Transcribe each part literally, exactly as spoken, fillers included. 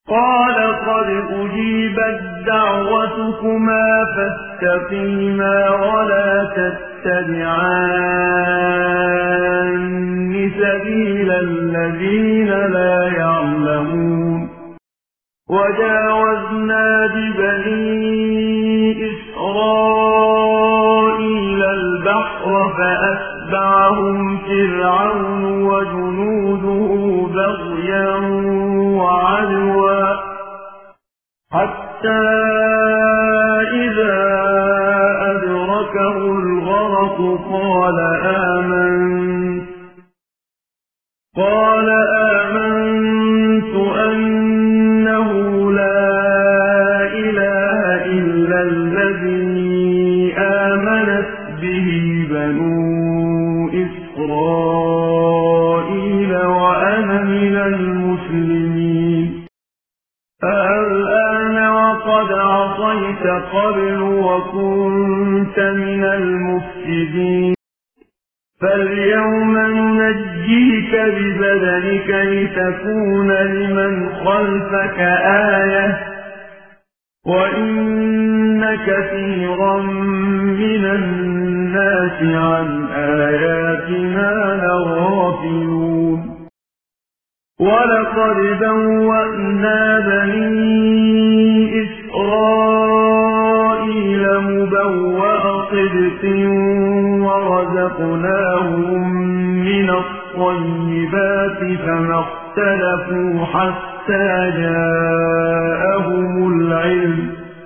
قال قد أجيبت دعوتكما فاستقيما ولا تتبعان سبيل الذين لا يعلمون وجاوزنا ببني إسرائيل البحر فأتبعهم فرعون وجنوده بغيا وعدوا حتى إذا أدركه الغرق قال آمنت قال آمنت أنه لا إله إلا الذي آمنت به بنو إسرائيل وأنا من المسلمين الآن وقد عصيت قبل وكنت من المفسدين فاليوم ننجيك ببدنك لتكون لمن خلفك آية وإن كثيرا من الناس عن آياتنا لغافلون ولقد بوأنا بني إسرائيل مبوأ صدق ورزقناهم من الطيبات فما اختلفوا حتى جاءهم العلم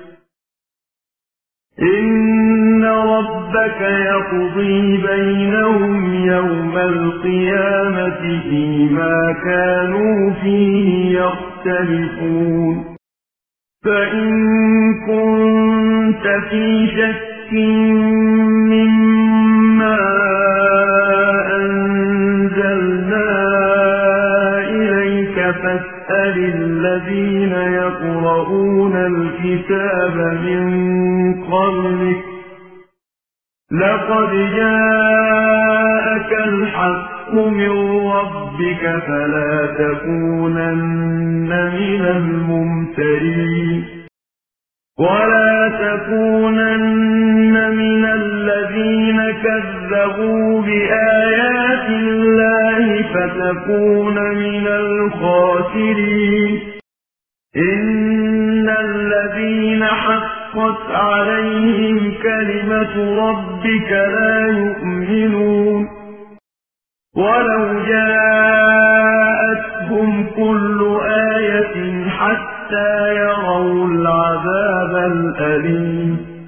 إن ربك يقضي بينهم يوم القيامة فيما كانوا فيه يختلفون فإن كنت في شك مما أنزلنا إليك فاسأل الذين يقرؤون الكتاب من قبلك لقد جاءك الحق من ربك فلا تكونن من الممترين ولا تكونن من الذين كذبوا بآيات الله فتكون من الخاسرين إن الذين حقت عليهم كلمة ربك لا يؤمنون ولو جاءتهم كل آية حتى يروا العذاب الأليم